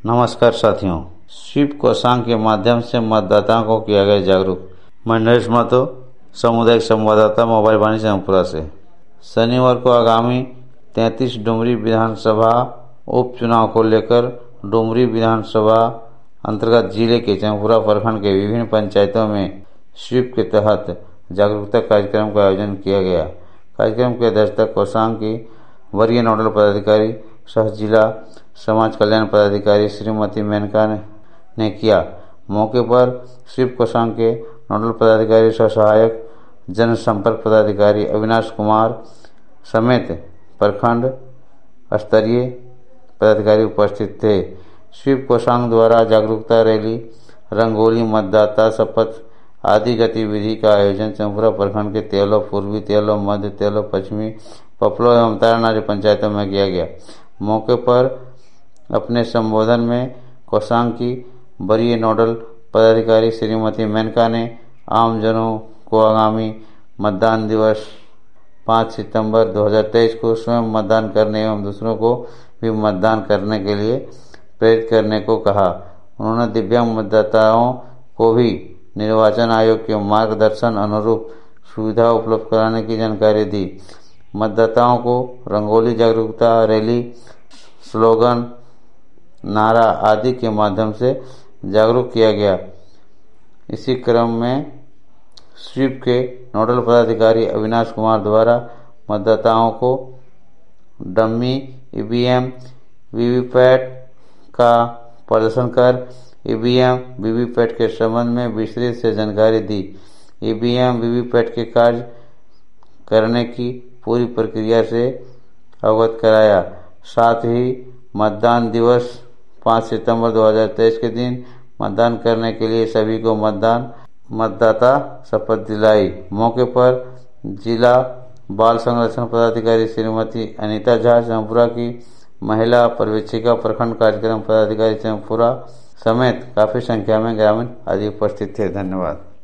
नमस्कार साथियों, स्वीप कोषांग के माध्यम से मतदाताओं को किया गया जागरूक। मैं नरेश महतो, सामुदायिक संवाददाता, मोबाइल वाणी जमपुरा से। शनिवार को आगामी 33 डुमरी विधानसभा उपचुनाव को लेकर डुमरी विधानसभा अंतर्गत जिले के जमपुरा प्रखंड के विभिन्न पंचायतों में स्वीप के तहत जागरूकता कार्यक्रम का आयोजन किया गया। कार्यक्रम की अध्यक्षता कोषांग की वरीय नोडल पदाधिकारी सह जिला समाज कल्याण पदाधिकारी श्रीमती मेनका ने किया। मौके पर स्वीप कोषांग के नोडल पदाधिकारी सह सहायक जनसंपर्क पदाधिकारी अविनाश कुमार समेत प्रखंड स्तरीय पदाधिकारी उपस्थित थे। स्वीप कोषांग द्वारा जागरूकता रैली, रंगोली, मतदाता शपथ आदि गतिविधि का आयोजन जमपुरा प्रखंड के तेलो, पूर्वी तेलो, मध्य तेलो, पश्चिमी पपलो एवं तारानारी पंचायतों में किया गया। मौके पर अपने संबोधन में कोषांग की वरीय नोडल पदाधिकारी श्रीमती मेनका ने आमजनों को आगामी मतदान दिवस 5 सितंबर 2023 को स्वयं मतदान करने एवं दूसरों को भी मतदान करने के लिए प्रेरित करने को कहा। उन्होंने दिव्यांग मतदाताओं को भी निर्वाचन आयोग के मार्गदर्शन अनुरूप सुविधा उपलब्ध कराने की जानकारी दी। मतदाताओं को रंगोली, जागरूकता रैली, स्लोगन, नारा आदि के माध्यम से जागरूक किया गया। इसी क्रम में स्वीप के नोडल पदाधिकारी अविनाश कुमार द्वारा मतदाताओं को डम्मी ईवीएम, वीवीपैट का प्रदर्शन कर ईवीएम, वीवीपैट के संबंध में विस्तृत से जानकारी दी। ईवीएम, वीवीपैट के कार्य करने की पूरी प्रक्रिया से अवगत कराया। साथ ही मतदान दिवस 5 सितंबर 2023 के दिन मतदान करने के लिए सभी को मतदाता शपथ दिलाई। मौके पर जिला बाल संरक्षण पदाधिकारी श्रीमती अनीता झा जमपुरा की महिला पर्यवेक्षिका, प्रखंड कार्यक्रम पदाधिकारी जमपुरा समेत काफी संख्या में ग्रामीण आदि उपस्थित थे। धन्यवाद।